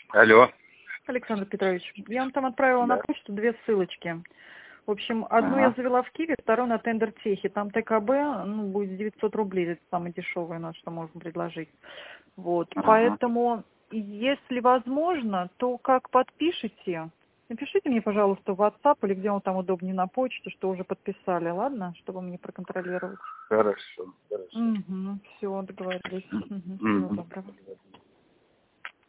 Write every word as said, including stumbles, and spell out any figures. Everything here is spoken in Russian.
Алло. Александр Петрович, я вам там отправила Да. на почту две ссылочки. В общем, одну Ага. я завела в Киеве, вторую на тендер Техи. Там ТКБ, ну, будет девятьсот рублей, это самое дешевое у нас, что можно предложить. Вот, Ага. поэтому, если возможно, то как подпишите, напишите мне, пожалуйста, в WhatsApp или где он там удобнее на почте, что уже подписали, ладно, чтобы мне проконтролировать. Хорошо. Хорошо. Угу, все, договорились. Угу, всего Мгм. доброго.